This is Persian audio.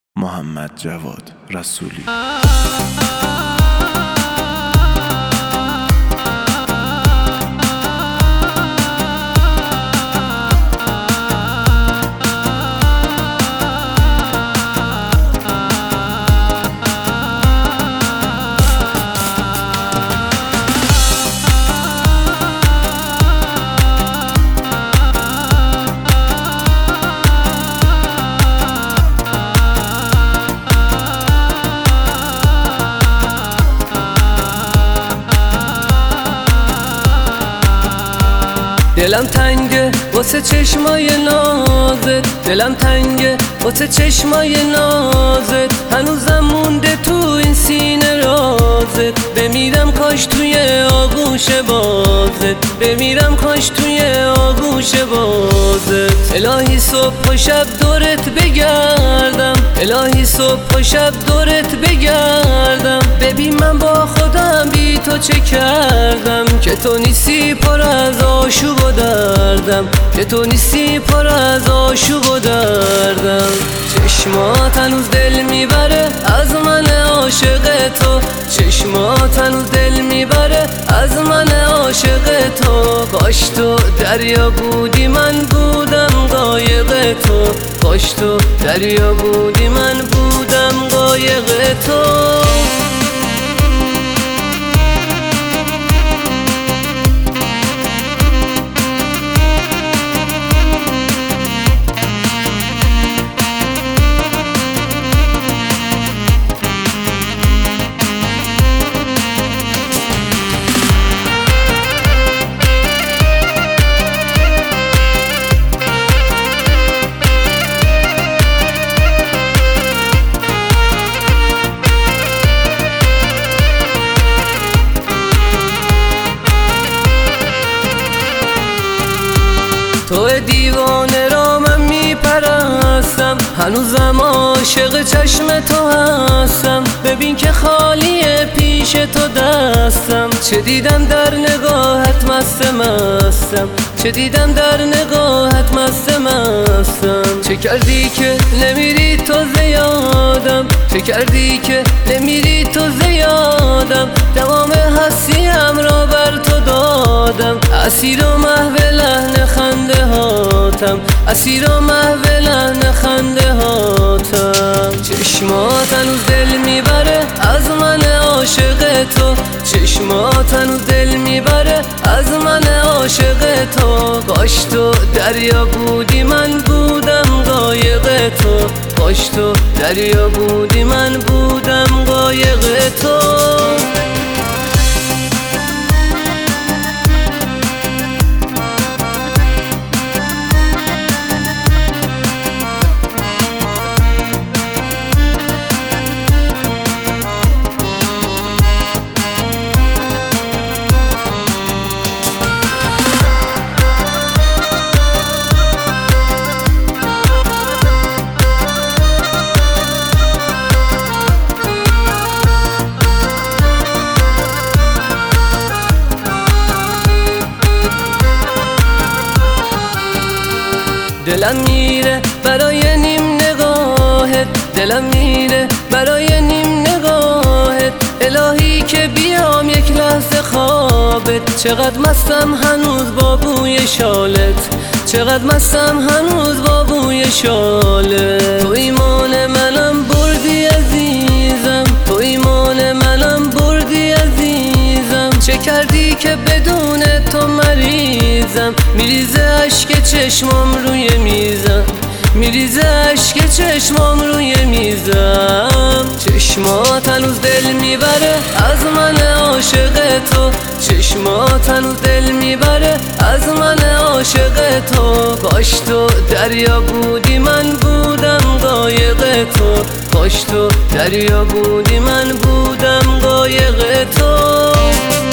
محمد جواد رسولی. دلم تنگه واسه چشمای نازت، دلم تنگه واسه چشمای نازت، هنوزم مونده تو این سینه رازت. بمیرم کاش توی آغوش بازت، بمیرم کاش توی آغوش بازت. الهی صبح و شب دورت بگردم، الهی صبح و شب دورت بگردم. ببین من با خودم بی تو چه کردم، که تو نیستی پر از آشوب و دردم، که تو نیستی پر از آشوب و دردم. چشمات هنوز دل میبره از من عاشق تو، چشمات هنوز دل میبره از من عاشق تو. کاش تو دریا بودی من بودم قایق تو، کاش تو دریا بودی من بودم قایق تو. تو دیوانه را من میپرستم، هنوزم عاشق چشم تو هستم. ببین که خالیه پیش تو دستم، چه دیدم در نگاهت مست مستم، چه دیدم در نگاهت مست مستم. چه کردی که نمیری تو زیادم، چه کردی که نمیری تو زیادم. تمام هستیم را بر تو دادم، اسیر و محو لحن خنده هاتم، اسیر و محو لحن خنده هاتم. چشمات هنوز دل میبره از من عاشق تو، چشمات هنوز دل میبره از من عاشق تو. کاش تو دریا بودی من بودم قایق تو، کاش تو دریا بودی من بودم قایق تو. دلم میره برای نیم نگاهت، دلم میره برای نیم نگاهت. الهی که بیام یک لحظه خوابت، چقدر مستم هنوز با بوی شالت، چقدر مستم هنوز با بوی شالت. تو ایمان منم بردی عزیزم، تو ایمان منم بردی عزیزم. چه کردی که بدون تو مریضم، میریزه اشک چشمام روی میزم، میریزه اشک چشمام روی میزم. چشمات هنوز دل میبره از من عاشق تو، چشمات هنوز دل میبره از من عاشق تو. کاش تو دریا بودی من بودم قایق تو، کاش تو دریا بودی من بودم قایق تو.